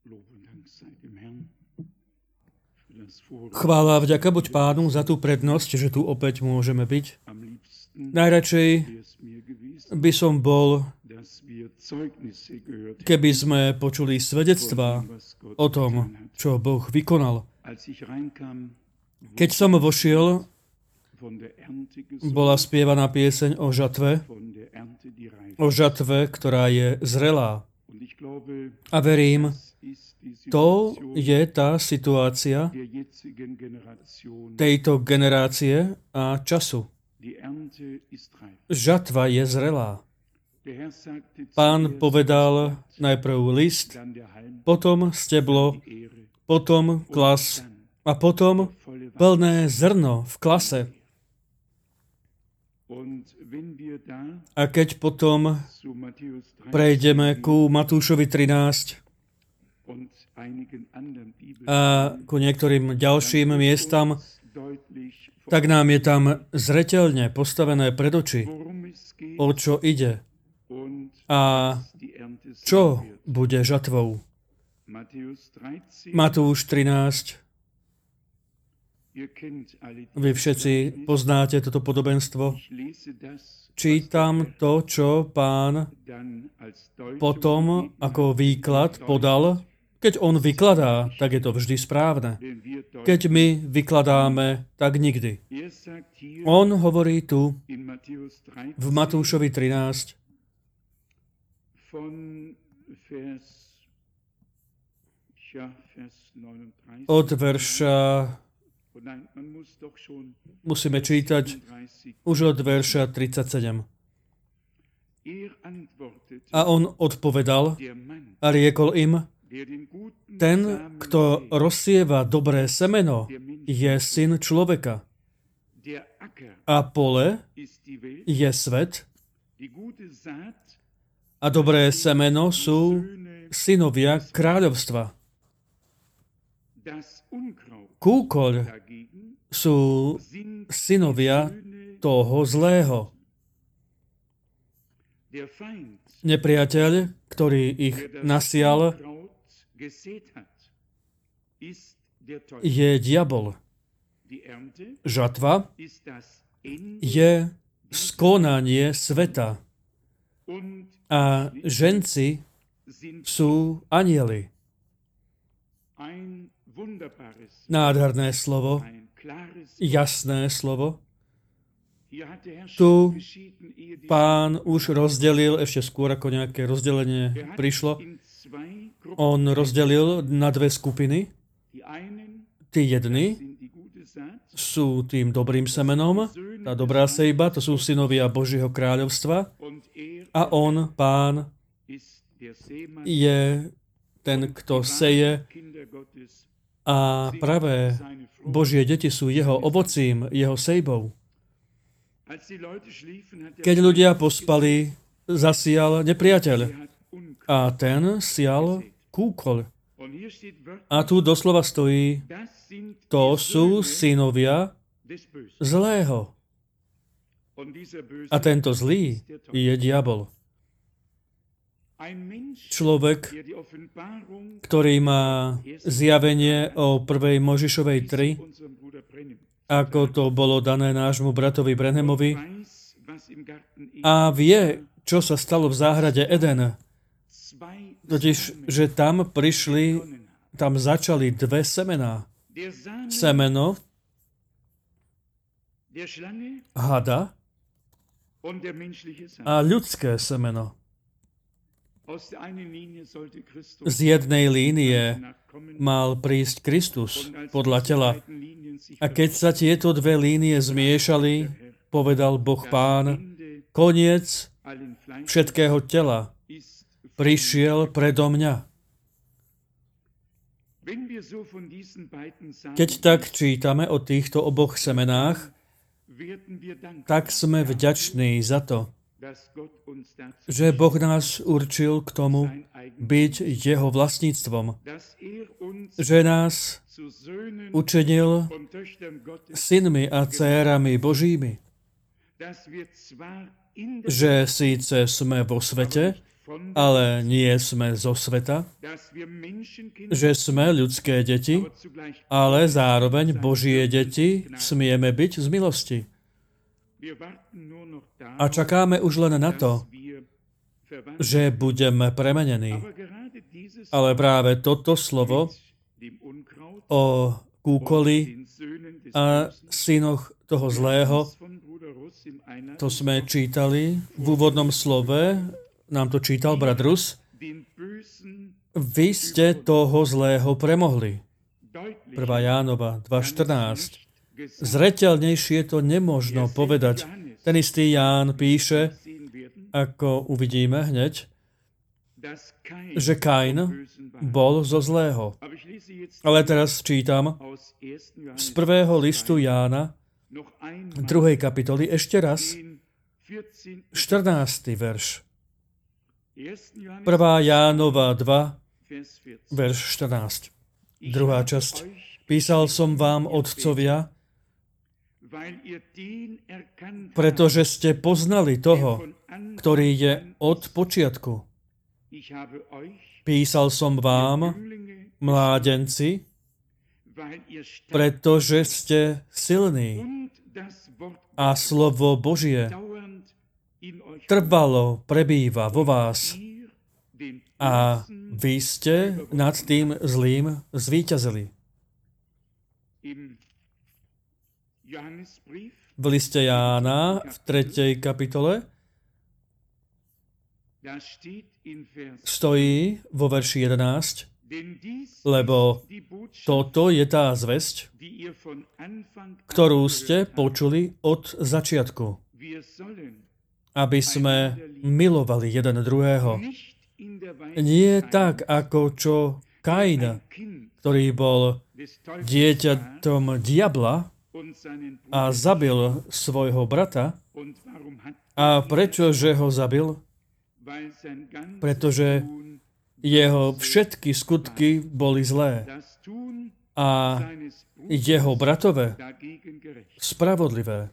Chvála a vďaka buď Pánu za tú prednosť, že tu opäť môžeme byť. Najradšej by som bol, keby sme počuli svedectvá o tom, čo Boh vykonal. Keď som vošiel, bola spievaná pieseň o žatve, ktorá je zrelá. A verím, to je tá situácia tejto generácie a času. Žatva je zrelá. Pán povedal najprv list, potom steblo, potom klas a potom plné zrno v klase. A keď potom prejdeme ku Matúšovi 13 a ku niektorým ďalším miestam, tak nám je tam zreteľne postavené pred oči, o čo ide a čo bude žatvou. Matúš 13. Vy všetci poznáte toto podobenstvo. Čítam to, čo Pán potom ako výklad podal. Keď on vykladá, tak je to vždy správne. Keď my vykladáme, tak nikdy. On hovorí tu v Matúšovi 13 od verša, musíme čítať už od verša 37. A on odpovedal a riekol im, ten, kto rozsieva dobré semeno, je syn človeka. A pole je svet a dobré semeno sú synovia kráľovstva. Kúkoľ sú synovia toho zlého. Nepriateľ, ktorý ich nasial, je diabol. Žatva je skonanie sveta a ženci sú anjeli. Nádherné slovo, jasné slovo. Tu Pán už rozdelil, ešte skôr ako nejaké rozdelenie prišlo, on rozdelil na dve skupiny. Tí jedni sú tým dobrým semenom, tá dobrá sejba, to sú synovia Božieho kráľovstva a on, Pán, je ten, kto seje a pravé Božie deti sú jeho ovocím, jeho sejbou. Keď ľudia pospali, zasial nepriateľ a ten sial kúkoľ. A tu doslova stojí, to sú synovia zlého. A tento zlý je diabol. Človek, ktorý má zjavenie o 1. Mojžišovej 3, ako to bolo dané nášmu bratovi Branhamovi, a vie, čo sa stalo v záhrade Eden. Totiž, že tam začali dve semená. Semeno hada a ľudské semeno. Z jednej línie mal prísť Kristus podľa tela. A keď sa tieto dve línie zmiešali, povedal Boh Pán, koniec všetkého tela prišiel predo mňa. Keď tak čítame o týchto oboch semenách, tak sme vďační za to, že Boh nás určil k tomu byť jeho vlastníctvom, že nás učinil synmi a dcérami Božími, že síce sme vo svete, ale nie sme zo sveta, že sme ľudské deti, ale zároveň Božie deti smieme byť z milosti. A čakáme už len na to, že budeme premenení. Ale práve toto slovo o kúkoli a synoch toho zlého, to sme čítali v úvodnom slove, nám to čítal brat Rus. Vy ste toho zlého premohli. 1. Jánova 2.14. Zreteľnejšie to nemožno povedať. Ten istý Ján píše, ako uvidíme hneď, že Kain bol zo zlého. Ale teraz čítam z 1. listu Jána, 2. kapitoly, ešte raz, 14. verš. 1. Jánova 2, verš 14. Druhá časť. Písal som vám, otcovia, pretože ste poznali toho, ktorý je od počiatku. Písal som vám, mládenci, pretože ste silní a slovo Božie trvalo prebýva vo vás a vy ste nad tým zlým zvíťazili. V liste Jána v 3. kapitole stojí vo verši 11, lebo toto je tá zvesť, ktorú ste počuli od začiatku, aby sme milovali jeden druhého. Nie tak, ako čo Kain, ktorý bol dieťatom diabla a zabil svojho brata. A prečože ho zabil? Pretože jeho všetky skutky boli zlé a jeho bratové spravodlivé.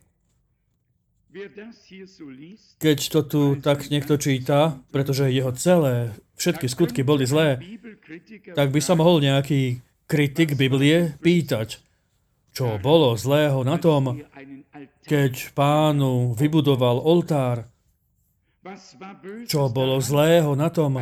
Keď to tu tak niekto číta, pretože jeho všetky skutky boli zlé, tak by sa mohol nejaký kritik Biblie pýtať, čo bolo zlého na tom, keď Pánu vybudoval oltár. Čo bolo zlého na tom,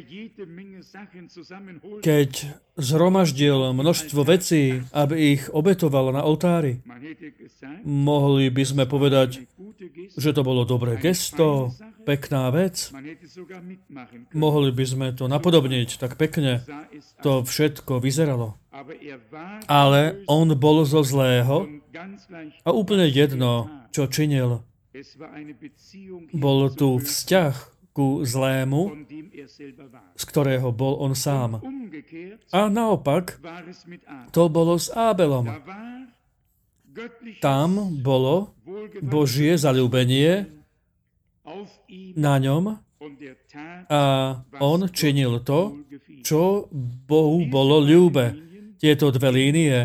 keď zhromaždil množstvo vecí, aby ich obetoval na oltári? Mohli by sme povedať, že to bolo dobré gesto, pekná vec. Mohli by sme to napodobniť tak pekne. To všetko vyzeralo. Ale on bol zo zlého a úplne jedno, čo činil. Bol tu vzťah ku zlému, z ktorého bol on sám. A naopak, to bolo s Ábelom. Tam bolo Božie zaľúbenie na ňom a on činil to, čo Bohu bolo ľúbe. Tieto dve línie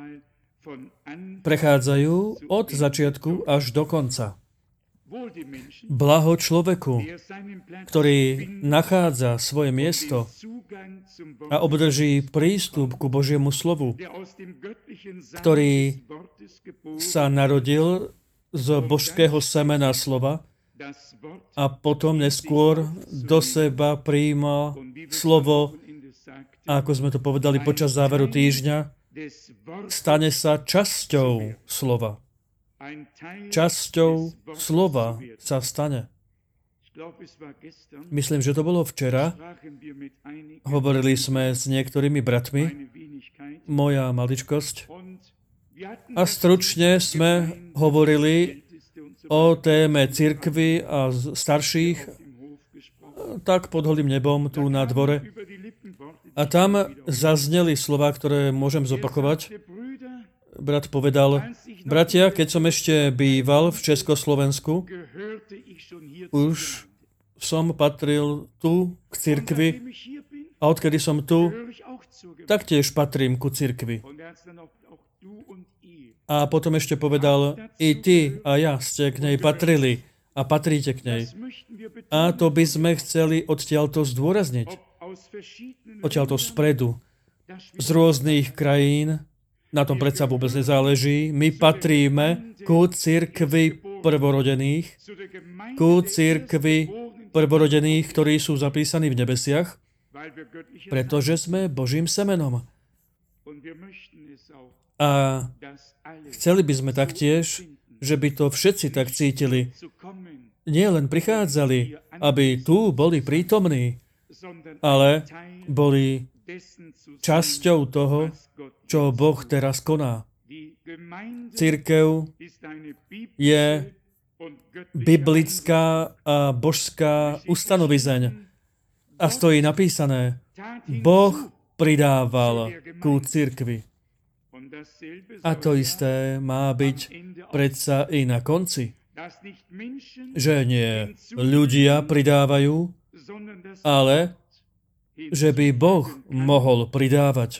prechádzajú od začiatku až do konca. Blaho človeku, ktorý nachádza svoje miesto a obdrží prístup ku Božiemu slovu, ktorý sa narodil z božského semena slova a potom neskôr do seba prijíma slovo, ako sme to povedali počas záveru týždňa, stane sa časťou slova. Časťou slova sa stane. Myslím, že to bolo včera. Hovorili sme s niektorými bratmi, moja maličkosť, a stručne sme hovorili o téme cirkvi a starších, tak pod holým nebom tu na dvore. A tam zazneli slova, ktoré môžem zopakovať. Brat povedal, bratia, keď som ešte býval v Československu, už som patril tu k cirkvi a odkedy som tu, taktiež patrím ku cirkvi. A potom ešte povedal, i ty a ja ste k nej patrili a patríte k nej. A to by sme chceli odtiaľto zdôrazniť. Odtiaľto spredu. Z rôznych krajín, na tom predsa vôbec nezáleží. My patríme ku cirkvi prvorodených, ktorí sú zapísaní v nebesiach, pretože sme Božím semenom. A chceli by sme taktiež, že by to všetci tak cítili. Nie len prichádzali, aby tu boli prítomní, ale boli časťou toho, čo Boh teraz koná. Cirkev je biblická a božská ustanovizeň. A stojí napísané, Boh pridával ku cirkvi. A to isté má byť predsa i na konci. Že nie ľudia pridávajú, ale že by Boh mohol pridávať.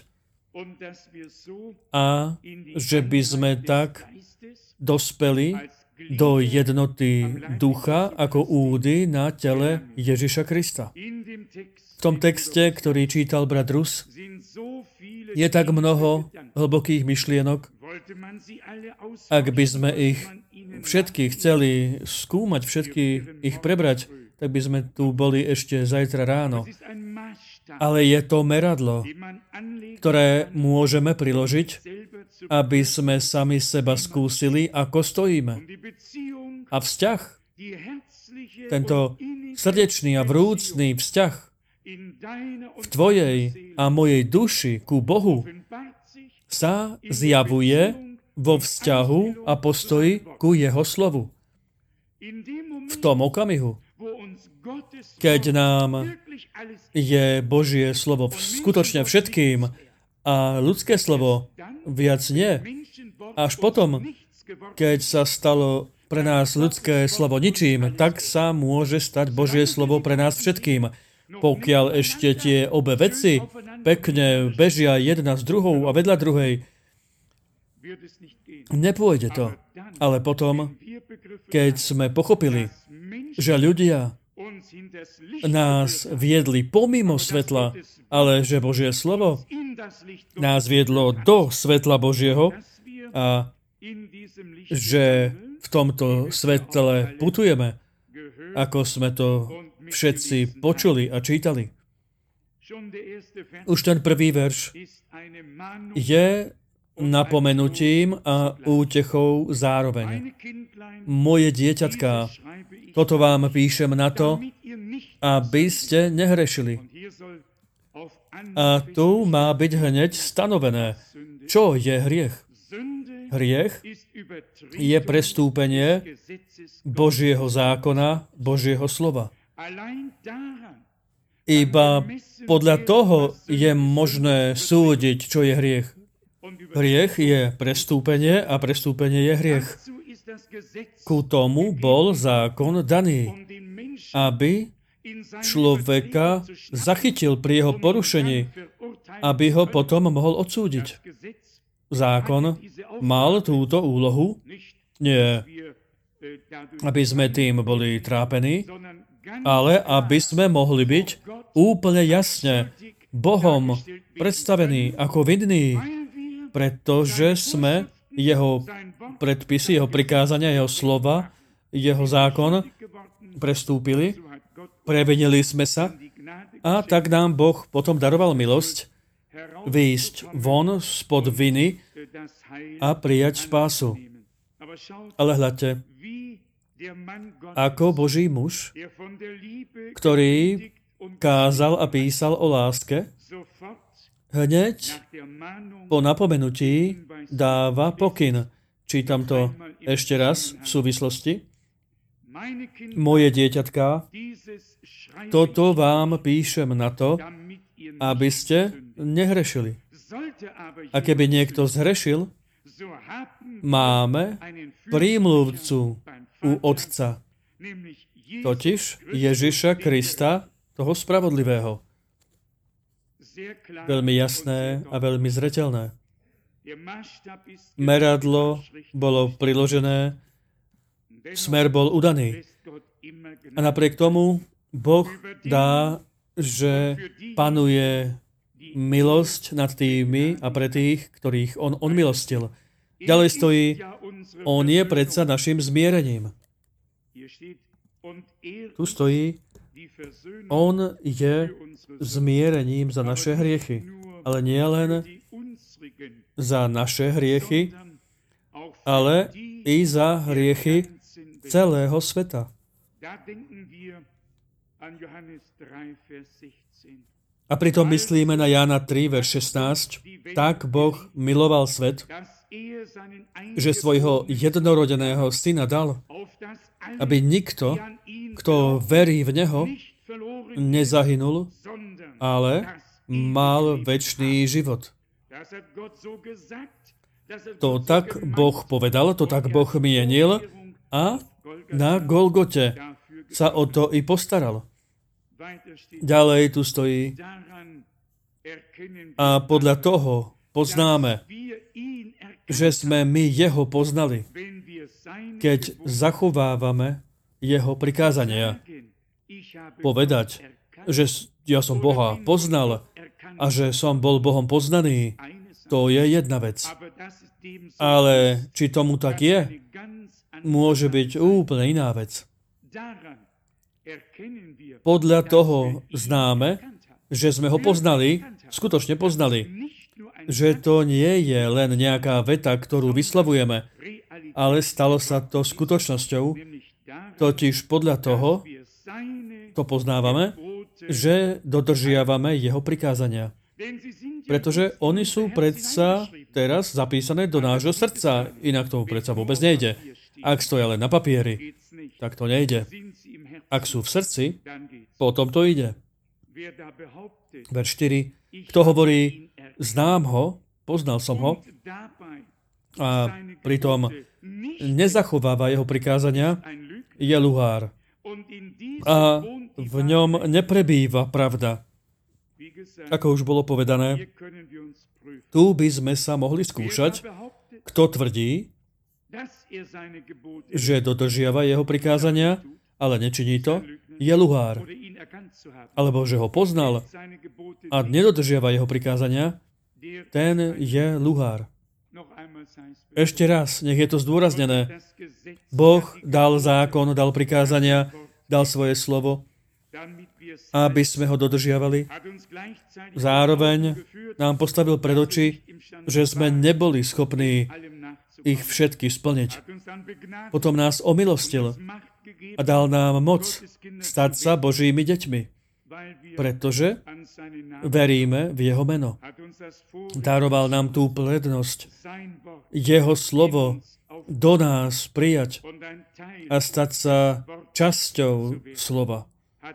A že by sme tak dospeli do jednoty ducha ako údy na tele Ježiša Krista. V tom texte, ktorý čítal brat Rus, je tak mnoho hlbokých myšlienok. Ak by sme ich všetky chceli skúmať, všetky ich prebrať, tak by sme tu boli ešte zajtra ráno. Ale je to meradlo, ktoré môžeme priložiť, aby sme sami seba skúsili, ako stojíme. A vzťah, tento srdečný a vrúcný vzťah v tvojej a mojej duši ku Bohu sa zjavuje vo vzťahu a postoji ku Jeho slovu. V tom okamihu, keď nám je Božie slovo skutočne všetkým a ľudské slovo viac nie, až potom, keď sa stalo pre nás ľudské slovo ničím, tak sa môže stať Božie slovo pre nás všetkým. Pokiaľ ešte tie obe veci pekne bežia jedna s druhou a vedľa druhej, nepôjde to. Ale potom, keď sme pochopili, že ľudia nás viedli pomimo svetla, ale že Božie slovo nás viedlo do svetla Božieho a že v tomto svetle putujeme, ako sme to všetci počuli a čítali. Už ten prvý verš je napomenutím a útechou zároveň. Moje dieťatká, toto vám píšem na to, aby ste nehrešili. A tu má byť hneď stanovené, čo je hriech. Hriech je prestúpenie Božieho zákona, Božieho slova. Iba podľa toho je možné súdiť, čo je hriech. Hriech je prestúpenie a prestúpenie je hriech. Ku tomu bol zákon daný, aby človeka zachytil pri jeho porušení, aby ho potom mohol odsúdiť. Zákon mal túto úlohu, nie aby sme tým boli trápení, ale aby sme mohli byť úplne jasne Bohom predstavení ako vinní, pretože sme jeho predpisy, jeho prikázania, jeho slova, jeho zákon prestúpili, previnili sme sa a tak nám Boh potom daroval milosť vyjsť von spod viny a prijať spásu. Ale hľadte, ako Boží muž, ktorý kázal a písal o láske, hneď po napomenutí dáva pokyn. Čítam to ešte raz v súvislosti. Moje dieťatká, toto vám píšem na to, aby ste nehrešili. A keby niekto zhrešil, máme prímluvcu u Otca, totiž Ježiša Krista, toho spravodlivého. Veľmi jasné a veľmi zreteľné. Meradlo bolo priložené smer bol udaný. A napriek tomu Boh dá, že panuje milosť nad tými a pre tých, ktorých on milostil. Ďalej stojí, on je predsa našim zmierením. Tu stojí, on je zmierením za naše hriechy. Ale nie len za naše hriechy, ale i za hriechy celého sveta. A pritom myslíme na Jána 3, verš 16. Tak Boh miloval svet, že svojho jednorodeného syna dal, aby nikto, kto verí v Neho, nezahynul, ale mal večný život. To tak Boh povedal, to tak Boh mienil a na Golgote sa o to i postaral. Ďalej tu stojí a podľa toho poznáme, že sme my Jeho poznali, keď zachovávame Jeho prikázania. Povedať, že ja som Boha poznal a že som bol Bohom poznaný, to je jedna vec. Ale či tomu tak je, môže byť úplne iná vec. Podľa toho známe, že sme ho poznali, skutočne poznali, že to nie je len nejaká veta, ktorú vyslovujeme, ale stalo sa to skutočnosťou, totiž podľa toho to poznávame, že dodržiavame jeho prikázania. Pretože oni sú predsa teraz zapísané do nášho srdca, inak to predsa vôbec nejde. Ak stoja len na papieri, tak to nejde. Ak sú v srdci, potom to ide. Verš 4. Kto hovorí, znám ho, poznal som ho, a pritom nezachováva jeho prikázania, je luhár. A v ňom neprebýva pravda. Ako už bolo povedané, tu by sme sa mohli skúšať, kto tvrdí, že dodržiava jeho prikázania, ale nečiní to, je luhár. Alebo že ho poznal a nedodržiava jeho prikázania, ten je luhár. Ešte raz, nech je to zdôraznené. Boh dal zákon, dal prikázania, dal svoje slovo, aby sme ho dodržiavali. Zároveň nám postavil pred oči, že sme neboli schopní ich všetky splniť. Potom nás omilostil a dal nám moc stať sa Božími deťmi, pretože veríme v jeho meno. Daroval nám tú prednosť, jeho slovo do nás prijať a stať sa časťou slova.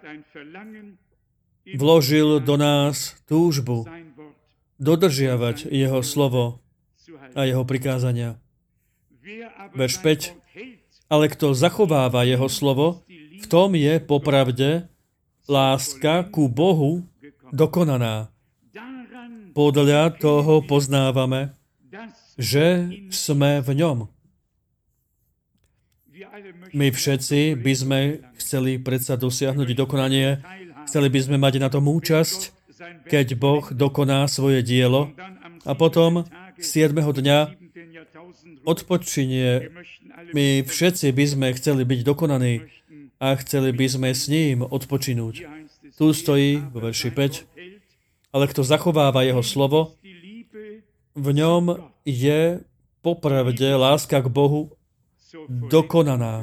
Vložil do nás túžbu dodržiavať jeho slovo a jeho prikázania. Verš 5. Ale kto zachováva jeho slovo, v tom je popravde láska ku Bohu dokonaná. Podľa toho poznávame, že sme v ňom. My všetci by sme chceli predsa dosiahnuť dokonanie, chceli by sme mať na tom účasť, keď Boh dokoná svoje dielo a potom 7. dňa odpočinie. My všetci by sme chceli byť dokonaní a chceli by sme s ním odpočinúť. Tu stojí vo verši 5. Ale kto zachováva jeho slovo, v ňom je popravde láska k Bohu dokonaná.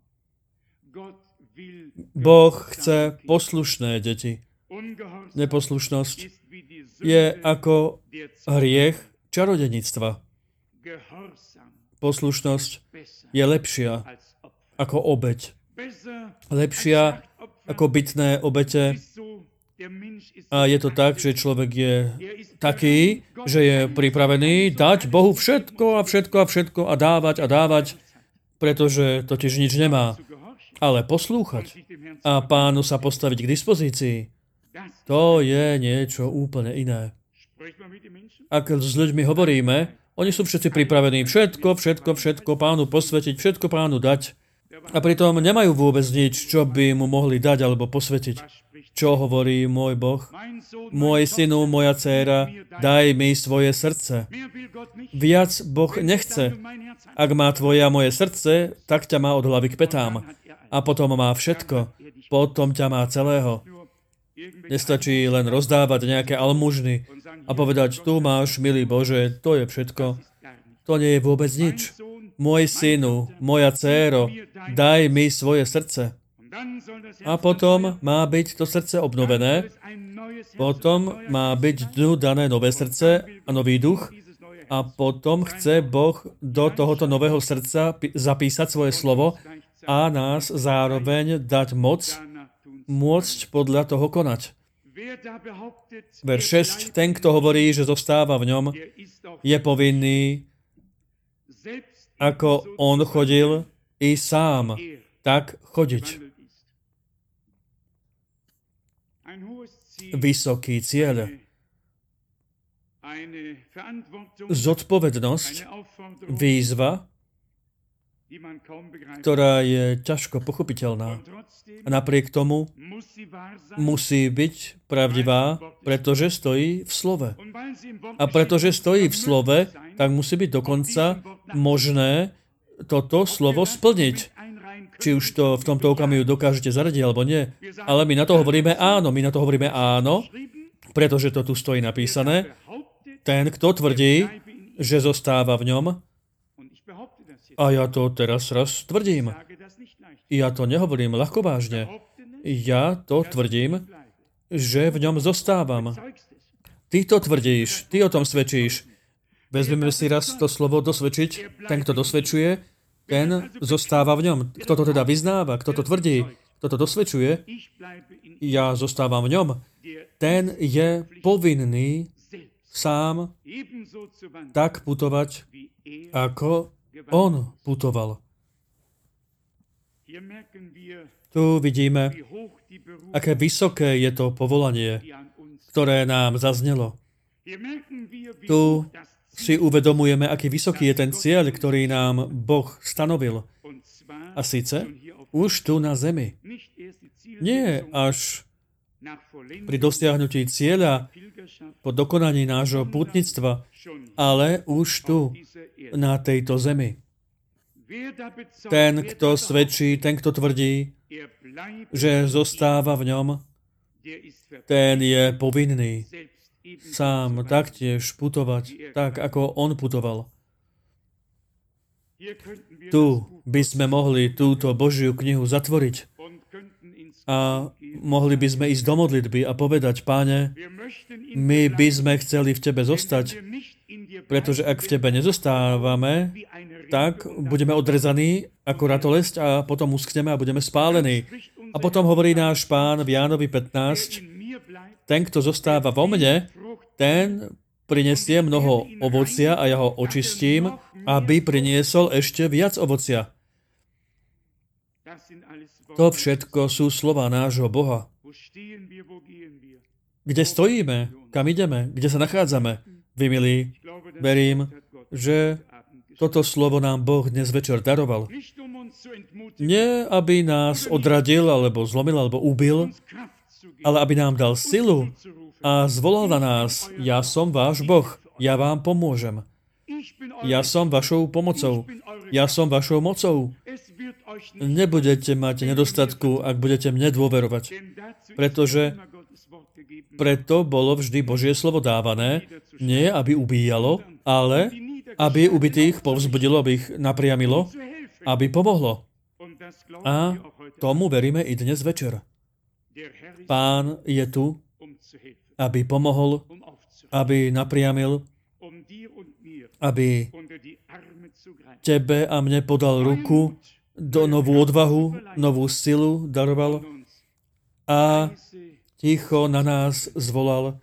Boh chce poslušné deti. Neposlušnosť je ako hriech čarodeníctva. Poslušnosť je lepšia ako obeť. Lepšia ako bytné obete. A je to tak, že človek je taký, že je pripravený dať Bohu všetko a všetko a všetko a dávať, pretože totiž nič nemá. Ale poslúchať a Pánu sa postaviť k dispozícii, to je niečo úplne iné. Ak s ľuďmi hovoríme, oni sú všetci pripravení všetko Pánu posvetiť, všetko Pánu dať, A pritom nemajú vôbec nič, čo by mu mohli dať alebo posvetiť. Čo hovorí môj Boh? Môj synu, moja dcéra, daj mi svoje srdce. Viac Boh nechce. Ak má tvoje a moje srdce, tak ťa má od hlavy k petám. A potom má všetko. Potom ťa má celého. Nestačí len rozdávať nejaké almužny a povedať, tu máš, milý Bože, to je všetko. To nie je vôbec nič. Môj synu, moja dcéro, daj mi svoje srdce. A potom má byť to srdce obnovené, potom má byť dnu dané nové srdce a nový duch a potom chce Boh do tohoto nového srdca zapísať svoje slovo a nás zároveň dať moc, môcť podľa toho konať. Verš 6. Ten, kto hovorí, že zostáva v ňom, je povinný, ako on chodil, i sám tak chodiť. Vysoký cieľ. Zodpovednosť, výzva, ktorá je ťažko pochopiteľná. A napriek tomu musí byť pravdivá, pretože stojí v slove. A pretože stojí v slove, tak musí byť dokonca možné toto slovo splniť. Či už to v tomto okamihu dokážete zaradiť, alebo nie. Ale my na to hovoríme áno. My na to hovoríme áno, pretože to tu stojí napísané. Ten, kto tvrdí, že zostáva v ňom, a ja to teraz raz tvrdím. Ja to nehovorím ľahkovážne. Ja to tvrdím, že v ňom zostávam. Ty to tvrdíš, ty o tom svedčíš. Vezmeme si raz to slovo dosvedčiť. Ten, kto dosvedčuje, ten zostáva v ňom. Kto to teda vyznáva, kto to tvrdí, kto to dosvedčuje, ja zostávam v ňom. Ten je povinný sám tak putovať, ako on putoval. Tu vidíme, aké vysoké je to povolanie, ktoré nám zaznelo. Tu si uvedomujeme, aký vysoký je ten cieľ, ktorý nám Boh stanovil. A síce už tu na zemi. Nie až pri dosiahnutí cieľa, po dokonaní nášho pútnictva, ale už tu, na tejto zemi. Ten, kto svedčí, ten, kto tvrdí, že zostáva v ňom, ten je povinný sám taktiež putovať, tak ako on putoval. Tu by sme mohli túto Božiu knihu zatvoriť a mohli by sme ísť do modlitby a povedať, Páne, my by sme chceli v Tebe zostať, pretože ak v Tebe nezostávame, tak budeme odrezaní ako ratolesť a potom uschneme a budeme spálení. A potom hovorí náš Pán v Jánovi 15, ten, kto zostáva vo mne, ten prinesie mnoho ovocia a ja ho očistím, aby priniesol ešte viac ovocia. To všetko sú slova nášho Boha. Kde stojíme? Kam ideme? Kde sa nachádzame? Vy, milí, verím, že toto slovo nám Boh dnes večer daroval. Nie, aby nás odradil, alebo zlomil, alebo ubil, ale aby nám dal silu a zvolal na nás, ja som váš Boh, ja vám pomôžem. Ja som vašou pomocou. Ja som vašou mocou. Nebudete mať nedostatku, ak budete mne dôverovať. Pretože preto bolo vždy Božie slovo dávané, nie aby ubíjalo, ale aby ubitých povzbudilo, aby ich napriamilo, aby pomohlo. A tomu veríme i dnes večer. Pán je tu, aby pomohol, aby napriamil, aby tebe a mne podal ruku, do novú odvahu, novú silu daroval a ticho na nás zvolal,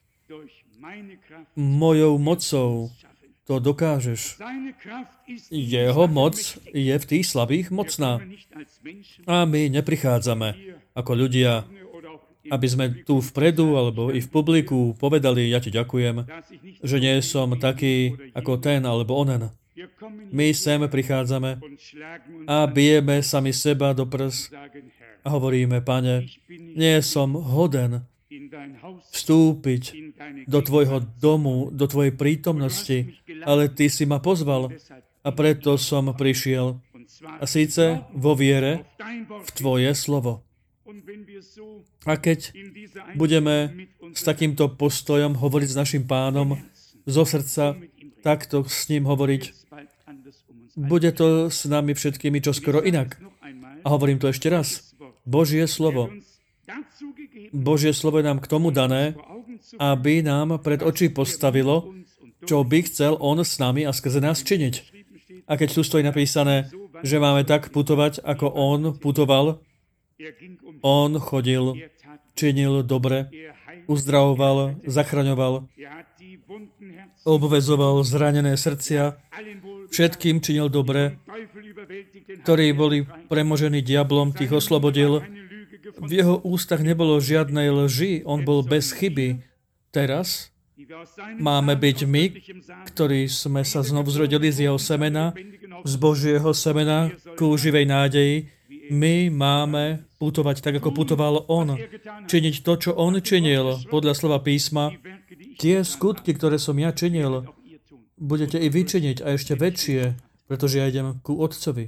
mojou mocou to dokážeš. Jeho moc je v tých slabých mocná. A my neprichádzame ako ľudia, aby sme tu vpredu alebo i v publiku povedali, ja ti ďakujem, že nie som taký ako ten alebo onen. My sem prichádzame a bijeme sami seba do prs a hovoríme, Pane, nie som hoden vstúpiť do tvojho domu, do tvojej prítomnosti, ale ty si ma pozval a preto som prišiel. A síce vo viere v tvoje slovo. A keď budeme s takýmto postojom hovoriť s našim Pánom zo srdca, takto s ním hovoriť, bude to s nami všetkými čoskoro inak. A hovorím to ešte raz. Božie slovo. Božie slovo je nám k tomu dané, aby nám pred oči postavilo, čo by chcel on s nami a skrze nás činiť. A keď tu stojí napísané, že máme tak putovať, ako on putoval, on chodil, činil dobre, uzdravoval, zachraňoval, obvezoval zranené srdcia, všetkým činil dobre, ktorí boli premožení diablom, tých oslobodil. V jeho ústach nebolo žiadnej lži, on bol bez chyby. Teraz máme byť my, ktorí sme sa znovu zrodili z jeho semena, z Božieho semena ku živej nádeji. My máme putovať tak, ako putoval on. Činiť to, čo on činil, podľa slova písma. Tie skutky, ktoré som ja činil, budete i vy činiť a ešte väčšie, pretože ja idem ku Otcovi.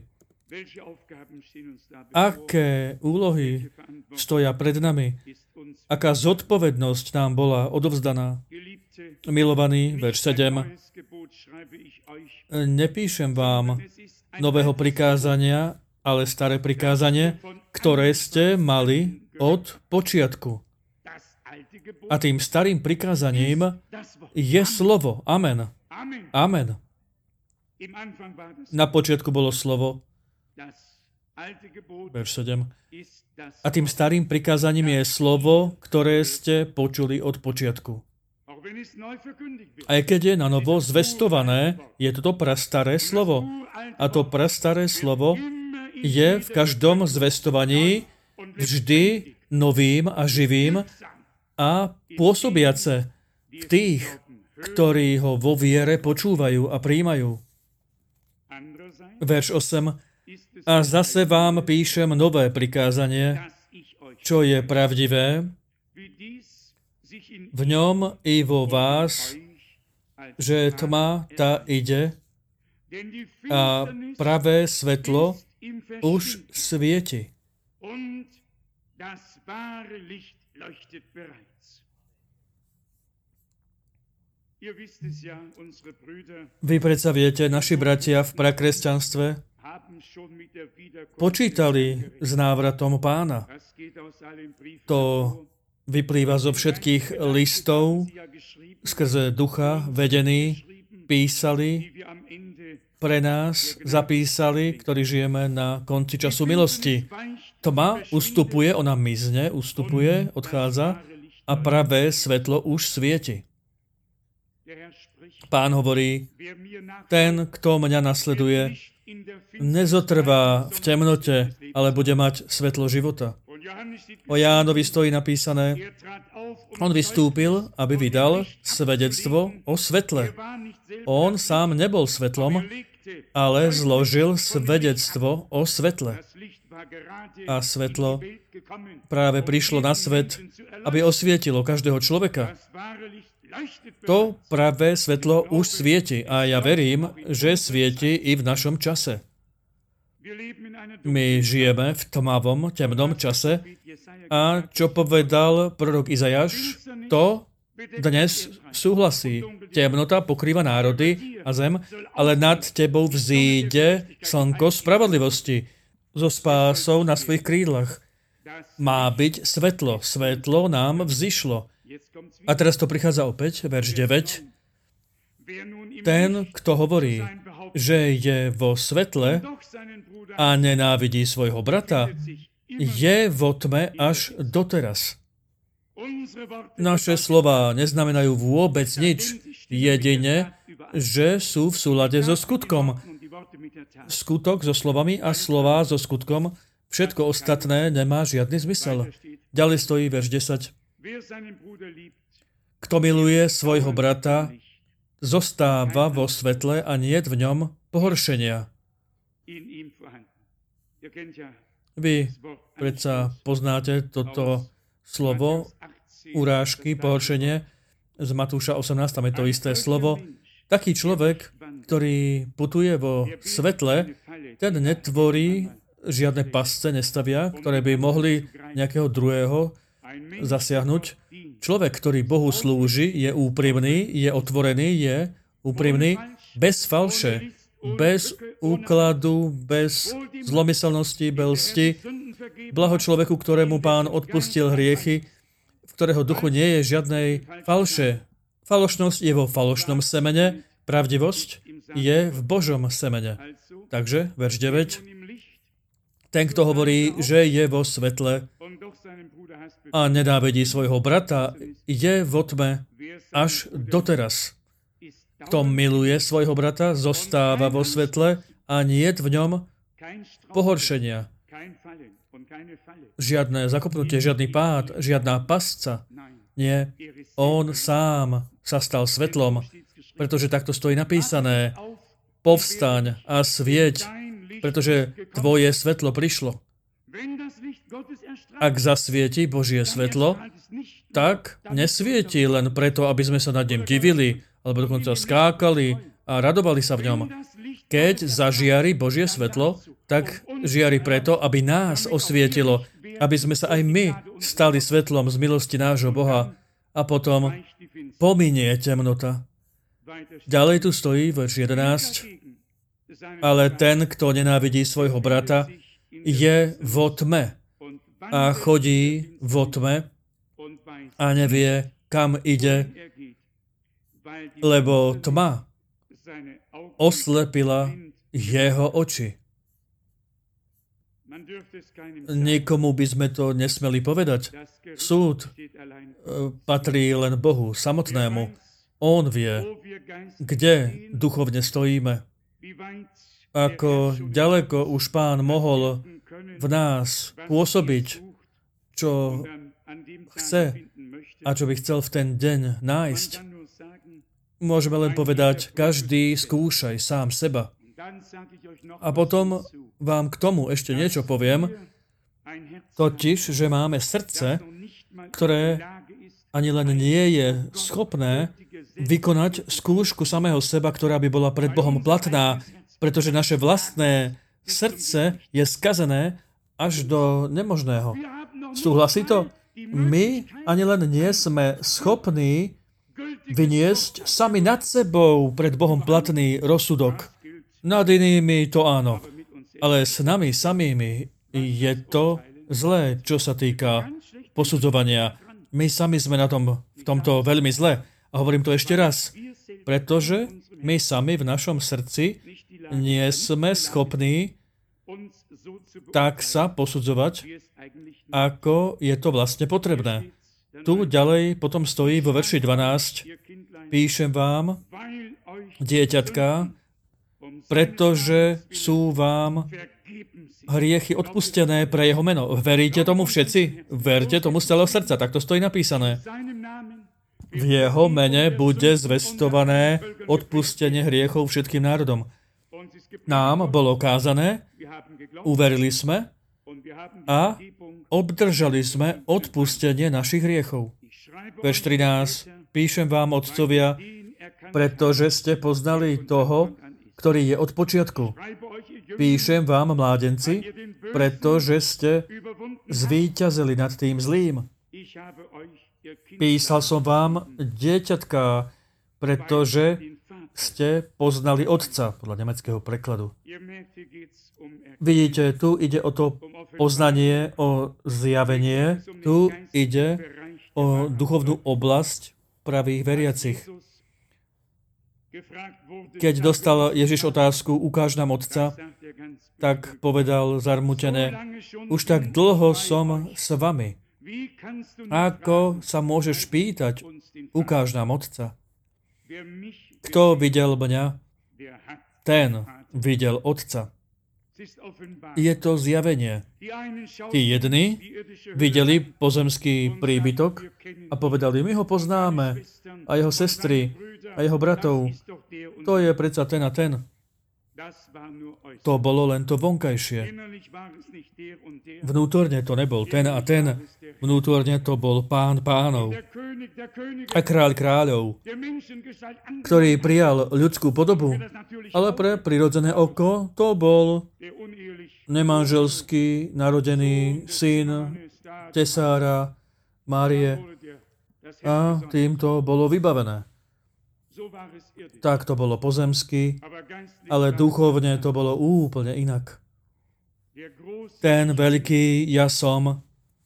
Aké úlohy stoja pred nami? Aká zodpovednosť nám bola odovzdaná? Milovaní, verš 7. Nepíšem vám nového prikázania, ale staré prikázanie, ktoré ste mali od počiatku. A tým starým prikázaním je slovo. Amen. Amen. Na počiatku bolo slovo. Verš 7. A tým starým prikázaním je slovo, ktoré ste počuli od počiatku. Aj keď je na novo zvestované, je toto prastaré slovo. A to prastaré slovo je v každom zvestovaní vždy novým a živým a pôsobiace v tých, ktorí ho vo viere počúvajú a prijímajú. Verš 8. A zase vám píšem nové prikázanie, čo je pravdivé, v ňom i vo vás, že tma tá ide a pravé svetlo už svieti. Vy predsa viete, naši bratia v prakresťanstve počítali s návratom Pána. To vyplýva zo všetkých listov, skrze ducha vedení, písali pre nás, zapísali, ktorí žijeme na konci času milosti. Tma ustupuje, ona mizne, ustupuje, odchádza a pravé svetlo už svieti. Pán hovorí, ten, kto mňa nasleduje, nezotrvá v temnote, ale bude mať svetlo života. O Jánovi stojí napísané, on vystúpil, aby vydal svedectvo o svetle. On sám nebol svetlom, ale zložil svedectvo o svetle. A svetlo práve prišlo na svet, aby osvietilo každého človeka. To pravé svetlo už svieti a ja verím, že svieti i v našom čase. My žijeme v tmavom, temnom čase a čo povedal prorok Izajaš, to dnes súhlasí. Temnota pokrýva národy a zem, ale nad tebou vzíde slnko spravodlivosti so spásou na svojich krídlach. Má byť svetlo. Svetlo nám vzišlo. A teraz to prichádza opäť, verš 9. Ten, kto hovorí, že je vo svetle a nenávidí svojho brata, je vo tme až doteraz. Naše slová neznamenajú vôbec nič, jedine, že sú v súlade so skutkom. Skutok so slovami a slová so skutkom, všetko ostatné nemá žiadny zmysel. Ďalej stojí verš 10. Kto miluje svojho brata, zostáva vo svetle a nie je v ňom pohoršenia. Vy predsa poznáte toto slovo urážky, pohoršenie z Matúša 18, tam je to isté slovo. Taký človek, ktorý putuje vo svetle, ten netvorí žiadne pasce, nestavia, ktoré by mohli nejakého druhého zasiahnuť. Človek, ktorý Bohu slúži, je úprimný, je otvorený, je úprimný, bez falše, bez úkladu, bez zlomyselnosti, bez lsti. Blaho človeku, ktorému Pán odpustil hriechy, v ktorého duchu nie je žiadnej falše. Falošnosť je vo falošnom semene, pravdivosť je v Božom semene. Takže, verš 9. Ten, kto hovorí, že je vo svetle a nenávidí svojho brata, je vo tme až doteraz. Kto miluje svojho brata, zostáva vo svetle a nie je v ňom pohoršenia. Žiadne zakopnutie, žiadny pád, žiadna pasca. Nie, on sám sa stal svetlom, pretože takto stojí napísané. Povstaň a svieť, pretože tvoje svetlo prišlo. Ak zasvieti Božie svetlo, tak nesvieti len preto, aby sme sa nad ním divili, alebo dokonca skákali a radovali sa v ňom. Keď zažiari Božie svetlo, tak žiari preto, aby nás osvietilo, aby sme sa aj my stali svetlom z milosti nášho Boha a potom pominie temnota. Ďalej tu stojí verš 11. Ale ten, kto nenávidí svojho brata, je vo tme a chodí vo tme a nevie, kam ide, lebo tma oslepila jeho oči. Nikomu by sme to nesmeli povedať. Súd patrí len Bohu samotnému. On vie, kde duchovne stojíme. Ako ďaleko už Pán mohol v nás pôsobiť, čo chce a čo by chcel v ten deň nájsť. Môžeme len povedať, každý skúšaj sám seba. A potom vám k tomu ešte niečo poviem, totiž, že máme srdce, ktoré ani len nie je schopné vykonať skúšku samého seba, ktorá by bola pred Bohom platná, pretože naše vlastné srdce je skazené až do nemožného. Súhlasí to? My ani len nie sme schopní vyniesť sami nad sebou pred Bohom platný rozsudok. Nad inými to áno. Ale s nami samými je to zlé, čo sa týka posudzovania. My sami sme v tomto veľmi zle. A hovorím to ešte raz. Pretože my sami v našom srdci nie sme schopní tak sa posudzovať, ako je to vlastne potrebné. Tu ďalej potom stojí vo verši 12. Píšem vám, dieťatka, pretože sú vám hriechy odpustené pre jeho meno. Veríte tomu všetci? Verte tomu z celého srdca. Tak to stojí napísané. V jeho mene bude zvestované odpustenie hriechov všetkým národom. Nám bolo kázané, uverili sme a obdržali sme odpustenie našich hriechov. Verš 13. Píšem vám, otcovia, pretože ste poznali toho, ktorý je od počiatku. Píšem vám, mládenci, pretože ste zvíťazili nad tým zlým. Písal som vám, dieťatka, pretože ste poznali Otca, podľa nemeckého prekladu. Vidíte, tu ide o to poznanie, o zjavenie, tu ide o duchovnú oblasť pravých veriacich. Keď dostal Ježiš otázku, ukáž nám Otca, tak povedal zarmútené, už tak dlho som s vami. Ako sa môžeš pýtať, ukáž nám Otca? Kto videl mňa, ten videl Otca. Je to zjavenie. Tí jedni videli pozemský príbytok a povedali, my ho poznáme a jeho sestry a jeho bratov. To je predsa ten a ten. To bolo len to vonkajšie. Vnútorne to nebol ten a ten. Vnútorne to bol Pán pánov a kráľ kráľov, ktorý prijal ľudskú podobu, ale pre prirodzené oko to bol nemanželský narodený syn tesára Márie a týmto bolo vybavené. Tak to bolo pozemsky, ale duchovne to bolo úplne inak. Ten veľký ja som,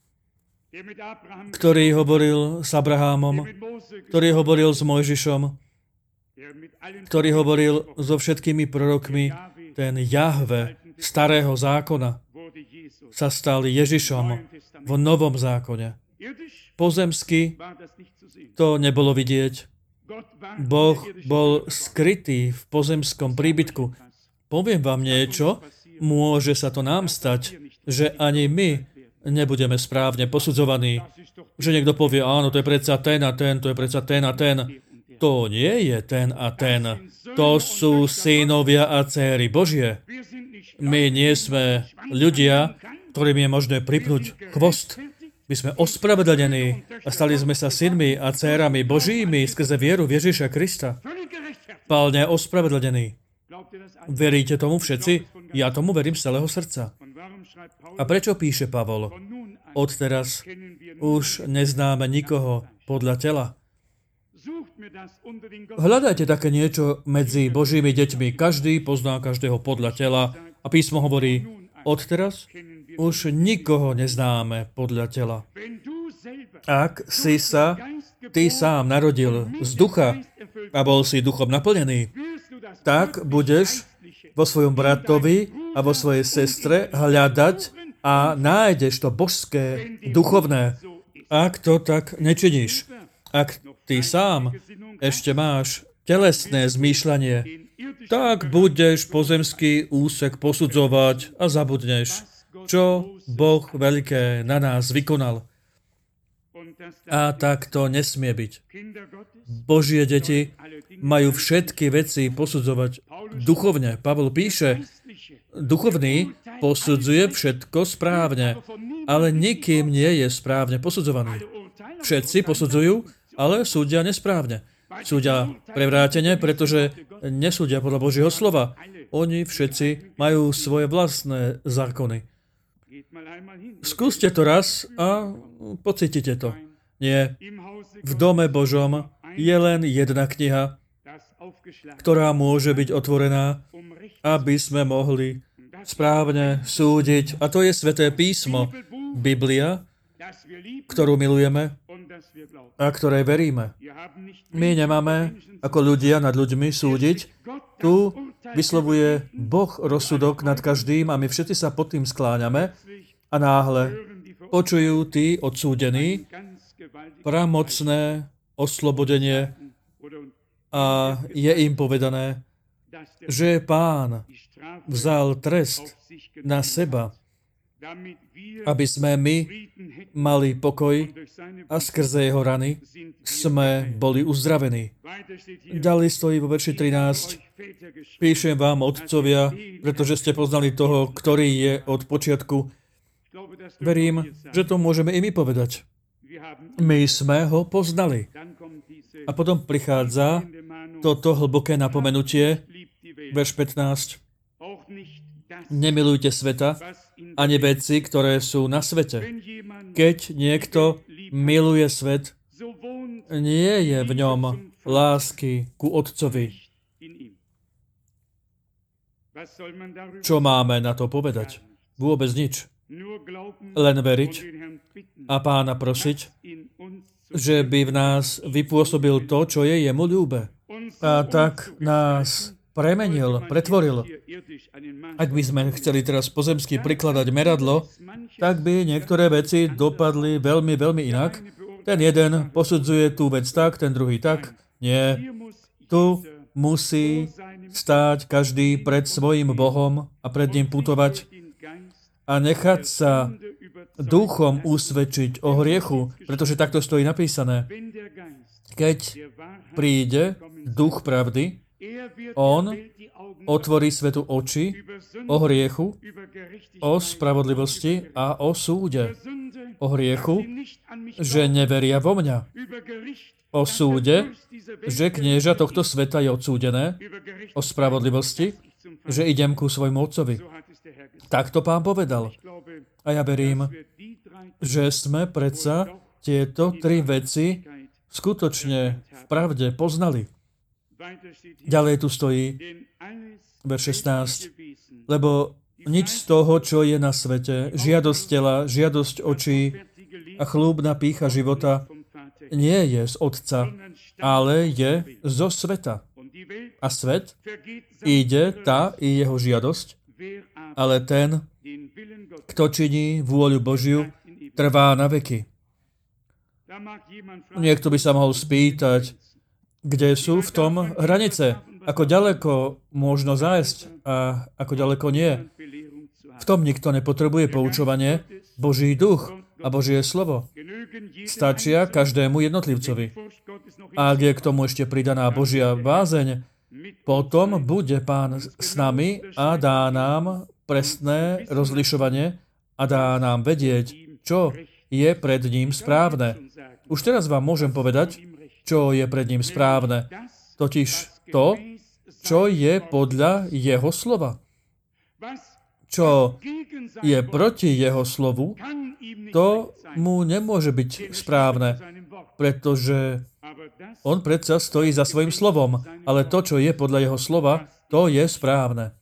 ktorý hovoril s Abrahámom, ktorý hovoril s Mojžišom, ktorý hovoril so všetkými prorokmi, ten Jahve starého zákona sa stal Ježišom v novom zákone. Pozemsky to nebolo vidieť. Boh bol skrytý v pozemskom príbytku. Poviem vám niečo, môže sa to nám stať, že ani my nebudeme správne posudzovaní. Že niekto povie, áno, to je predsa ten a ten, to je predsa ten a ten. To nie je ten a ten. To sú synovia a dcéry Božie. My nie sme ľudia, ktorým je možné pripnúť chvost. My sme ospravedlnení a stali sme sa synmi a dcérami Božími skrze vieru v Ježiša Krista. Plne ospravedlnení. Veríte tomu všetci? Ja tomu verím z celého srdca. A prečo píše Pavol? Odteraz už neznáme nikoho podľa tela. Hľadajte také niečo medzi Božími deťmi. Každý pozná každého podľa tela. A písmo hovorí, odteraz už nikoho neznáme podľa tela. Ak si sa ty sám narodil z ducha a bol si duchom naplnený, tak budeš vo svojom bratovi a vo svojej sestre hľadať a nájdeš to božské, duchovné. Ak to tak nečiníš, ak ty sám ešte máš telesné zmýšľanie, tak budeš pozemský úsek posudzovať a zabudneš, čo Boh veľké na nás vykonal. A tak to nesmie byť. Božie deti majú všetky veci posudzovať duchovne. Pavol píše, duchovný posudzuje všetko správne, ale nikým nie je správne posudzovaný. Všetci posudzujú, ale súdia nesprávne. Súdia prevrátene, pretože nesúdia podľa Božieho slova. Oni všetci majú svoje vlastné zákony. Skúste to raz a pocítite to. Nie. V dome Božom je len jedna kniha, ktorá môže byť otvorená, aby sme mohli správne súdiť. A to je Sväté písmo, Biblia, ktorú milujeme a ktorej veríme. My nemáme ako ľudia nad ľuďmi súdiť. Tu vyslovuje Boh rozsudok nad každým a my všetci sa pod tým skláňame a náhle počujú tí odsúdení pravomocné oslobodenie a je im povedané, že Pán vzal trest na seba, aby sme my mali pokoj a skrze jeho rany sme boli uzdravení. Ďalej stojí vo verši 13. Píšem vám, otcovia, pretože ste poznali toho, ktorý je od počiatku. Verím, že to môžeme i my povedať. My sme ho poznali. A potom prichádza toto hlboké napomenutie, verš 15. Nemilujte sveta, ani veci, ktoré sú na svete. Keď niekto miluje svet, nie je v ňom lásky ku Otcovi. Čo máme na to povedať? Vôbec nič. Len veriť a Pána prosiť, že by v nás vypôsobil to, čo je jemu ľúbe. A tak nás premenil, pretvoril. Ak by sme chceli teraz pozemsky prikladať meradlo, tak by niektoré veci dopadli veľmi, veľmi inak. Ten jeden posudzuje tú vec tak, ten druhý tak. Nie. Tu musí stáť každý pred svojím Bohom a pred ním putovať a nechať sa duchom usvedčiť o hriechu, pretože takto stojí napísané. Keď príde duch pravdy, on otvorí svetu oči o hriechu, o spravodlivosti a o súde. O hriechu, že neveria vo mňa. O súde, že knieža tohto sveta je odsúdené. O spravodlivosti, že idem ku svojmu otcovi. Tak to Pán povedal. A ja verím, že sme predsa tieto tri veci skutočne v pravde poznali. Ďalej tu stojí verš 16. Lebo nič z toho, čo je na svete, žiadosť tela, žiadosť očí a chlúbna pýcha života nie je z Otca, ale je zo sveta. A svet ide tá i jeho žiadosť, ale ten, kto činí vôľu Božiu, trvá na veky. Niekto by sa mohol spýtať, kde sú v tom hranice, ako ďaleko možno zájsť a ako ďaleko nie. V tom nikto nepotrebuje poučovanie, Boží duch a Božie slovo. Stačia každému jednotlivcovi. A ak je k tomu ešte pridaná Božia bázeň, potom bude Pán s nami a dá nám presné rozlišovanie a dá nám vedieť, čo je pred ním správne. Už teraz vám môžem povedať, čo je pred ním správne. Totiž to, čo je podľa jeho slova. Čo je proti jeho slovu, to mu nemôže byť správne, pretože on predsa stojí za svojím slovom, ale to, čo je podľa jeho slova, to je správne.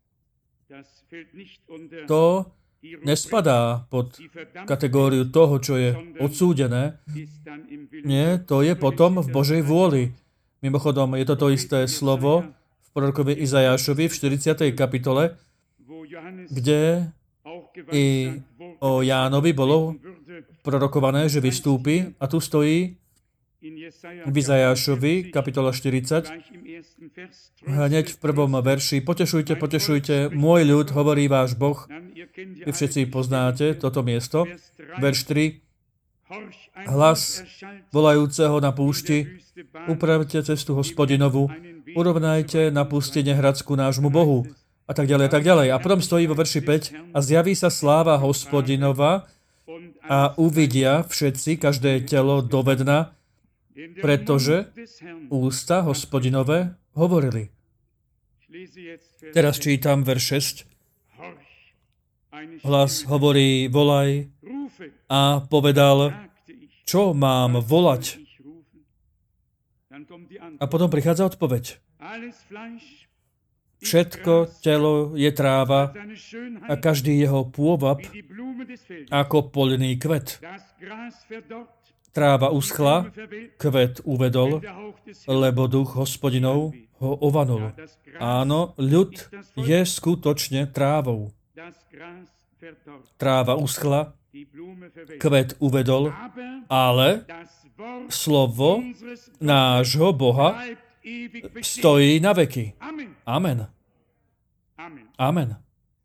To nespadá pod kategóriu toho, čo je odsúdené. Nie, to je potom v Božej vôli. Mimochodom, je to isté slovo v prorokovi Izajášovi v 40. kapitole, kde i o Jánovi bolo prorokované, že vystúpi. A tu stojí v Izajášovi, kapitola 40, hneď v prvom verši. Potešujte, potešujte, môj ľud, hovorí váš Boh. Vy všetci poznáte toto miesto. Verš 3. Hlas volajúceho na púšti, upravte cestu Hospodinovu, urovnajte na pustine Hradsku nášmu Bohu. A tak ďalej, a tak ďalej. A potom stojí vo verši 5. A zjaví sa sláva Hospodinova a uvidia všetci, každé telo dovedna, pretože ústa Hospodinové hovorili. Teraz čítam verš 6. Hlas hovorí, volaj, a povedal, čo mám volať? A potom prichádza odpoveď. Všetko telo je tráva a každý jeho pôvab ako poľný kvet. Tráva uschla, kvet uvedol, lebo duch Hospodinov ho ovanul. Áno, ľud je skutočne trávou. Tráva uschla, kvet uvedol, ale slovo nášho Boha stojí na veky. Amen. Amen.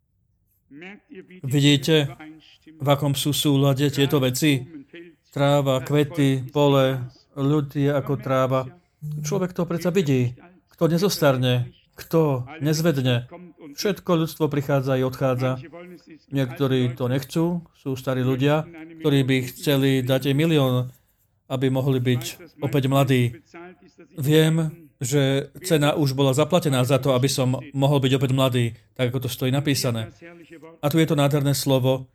Vidíte, v akom sú súlade tieto veci? Tráva, kvety, pole, ľud je ako tráva. Človek to predsa vidí. Kto nezostarne, kto nezvedne. Všetko ľudstvo prichádza i odchádza. Niektorí to nechcú, sú starí ľudia, ktorí by chceli dať aj 1 000 000, aby mohli byť opäť mladí. Viem, že cena už bola zaplatená za to, aby som mohol byť opäť mladý, tak ako to stojí napísané. A tu je to nádherné slovo.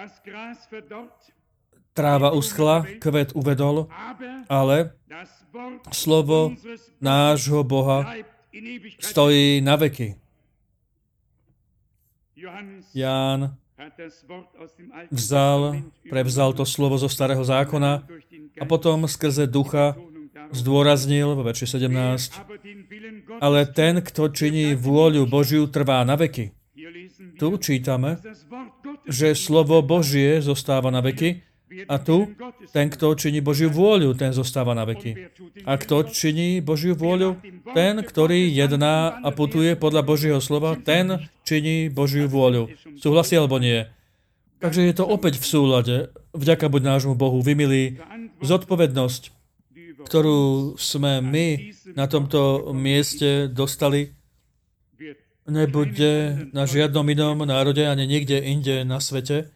Tráva uschla, kvet uvedol, ale slovo nášho Boha stojí na veky. Ján prevzal to slovo zo Starého zákona a potom skrze ducha zdôraznil vo verši 17. Ale ten, kto činí vôľu Božiu, trvá na veky. Tu čítame, že slovo Božie zostáva na veky a tu ten, kto činí Božiu vôľu, ten zostáva na veky. A kto činí Božiu vôľu? Ten, ktorý jedná a putuje podľa Božieho slova, ten činí Božiu vôľu. Súhlasí alebo nie? Takže je to opäť v súlade. Vďaka buď nášmu Bohu, vymilí, zodpovednosť ktorú sme my na tomto mieste dostali, nebude na žiadnom inom národe ani nikde inde na svete.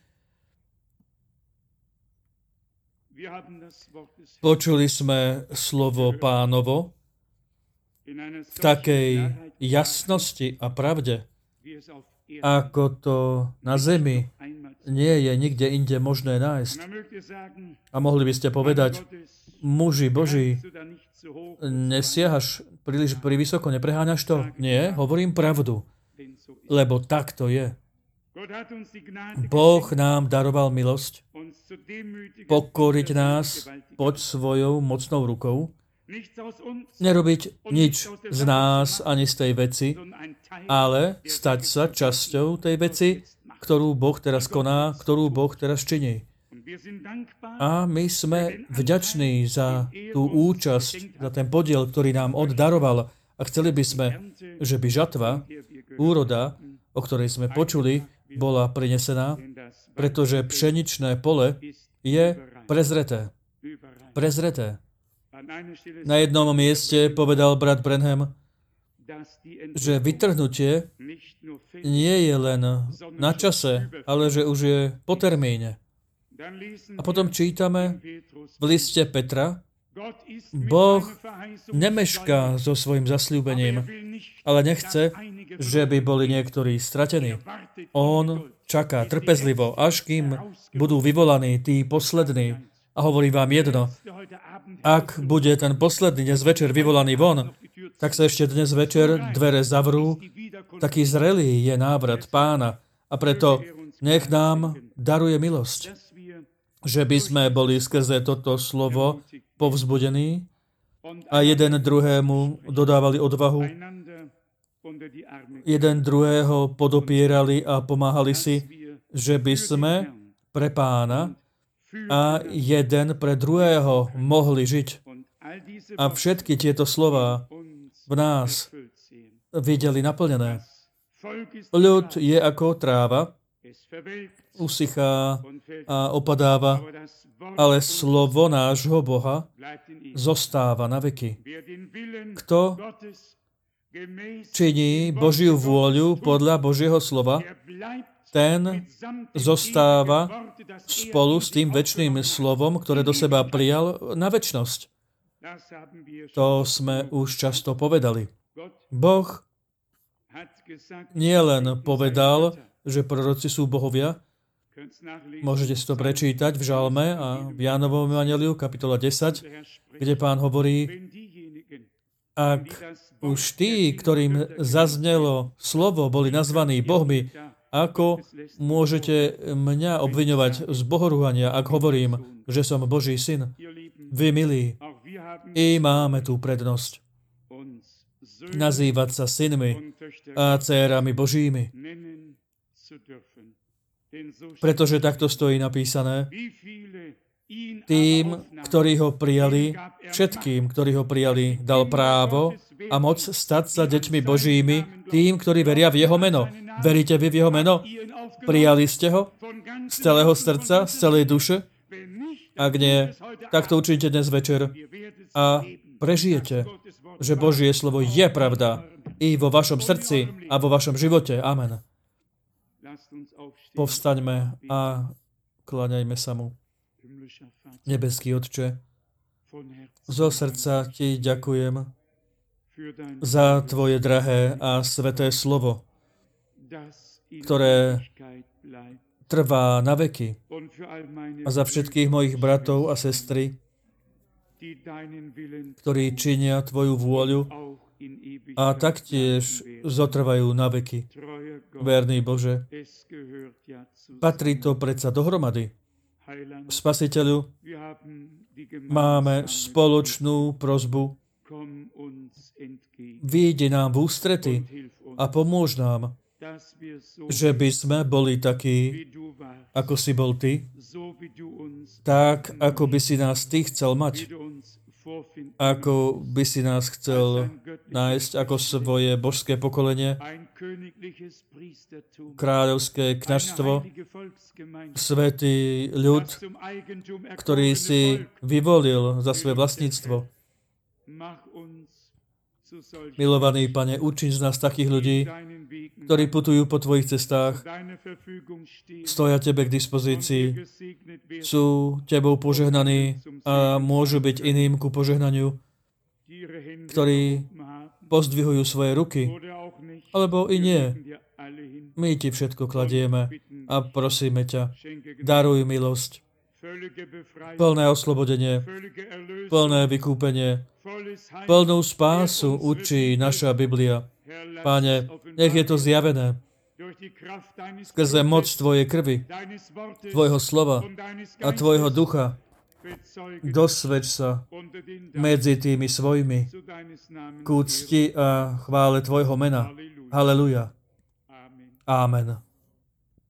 Počuli sme slovo Pánovo v takej jasnosti a pravde, ako to na zemi nie je nikde inde možné nájsť. A mohli by ste povedať, muži Boží, nesiahaš príliš vysoko, nepreháňaš to? Nie, hovorím pravdu, lebo tak to je. Boh nám daroval milosť pokoriť nás pod svojou mocnou rukou, nerobiť nič z nás ani z tej veci, ale stať sa časťou tej veci, ktorú Boh teraz koná, ktorú Boh teraz činí. A my sme vďační za tú účasť, za ten podiel, ktorý nám On daroval. A chceli by sme, že by žatva, úroda, o ktorej sme počuli, bola prinesená, pretože pšeničné pole je prezreté. Prezreté. Na jednom mieste povedal brat Branham, že vytrhnutie nie je len na čase, ale že už je po termíne. A potom čítame v liste Petra, Boh nemešká so svojím zasľúbením, ale nechce, že by boli niektorí stratení. On čaká trpezlivo, až kým budú vyvolaní tí poslední. A hovorím vám jedno, ak bude ten posledný dnes večer vyvolaný von, tak sa ešte dnes večer dvere zavrú. Taký zrelý je návrat Pána. A preto nech nám daruje milosť, že by sme boli skrze toto slovo povzbudení a jeden druhému dodávali odvahu, jeden druhého podopierali a pomáhali si, že by sme pre Pána a jeden pre druhého mohli žiť. A všetky tieto slová v nás videli naplnené. Ľud je ako tráva, usychá a opadáva, ale slovo nášho Boha zostáva na veky. Kto činí Božiu vôľu podľa Božieho slova, ten zostáva spolu s tým večným slovom, ktoré do seba prijal na večnosť. To sme už často povedali. Boh nielen povedal, že proroci sú bohovia, môžete si to prečítať v Žalme a v Jánovom evanjeliu, kapitola 10, kde Pán hovorí, ak už tí, ktorým zaznelo slovo, boli nazvaní bohmi, ako môžete mňa obviňovať z bohorúhania, ak hovorím, že som Boží syn? Vy, milí, i máme tú prednosť nazývať sa synmi a dcérami Božími. Pretože takto stojí napísané, tým, ktorí ho prijali, všetkým, ktorí ho prijali, dal právo a moc stať sa deťmi Božími, tým, ktorí veria v jeho meno. Veríte vy v jeho meno? Prijali ste ho? Z celého srdca? Z celej duše? Ak nie, tak to učinite dnes večer a prežijete, že Božie slovo je pravda i vo vašom srdci a vo vašom živote. Amen. Povstaňme a kláňajme sa mu. Nebeský Otče, zo srdca ti ďakujem za tvoje drahé a sveté slovo, ktoré trvá na veky, a za všetkých mojich bratov a sestry, ktorí činia tvoju vôľu a taktiež zotrvajú na veky. Verný Bože, patrí to predsa dohromady. Spasiteľu, máme spoločnú prosbu. Vyjdi nám v ústrety a pomôž nám, že by sme boli takí, ako si bol ty, tak, ako by si nás ty chcel mať, ako by si nás chcel nájsť ako svoje božské pokolenie, kráľovské kňazstvo, svätý ľud, ktorý si vyvolil za svoje vlastníctvo. Milovaný Pane, učiň z nás takých ľudí, ktorí putujú po Tvojich cestách, stoja Tebe k dispozícii, sú Tebou požehnaní a môžu byť iným ku požehnaniu, ktorí pozdvihujú svoje ruky, alebo i nie. My Ti všetko kladieme a prosíme ťa, daruj milosť, plné oslobodenie, plné vykúpenie, plnú spásu učí naša Biblia. Pane, nech je to zjavené skrze moc Tvojej krvi, Tvojho slova a Tvojho ducha. Dosvedč sa medzi tými svojimi k úcti a chvále Tvojho mena. Haleluja. Amen.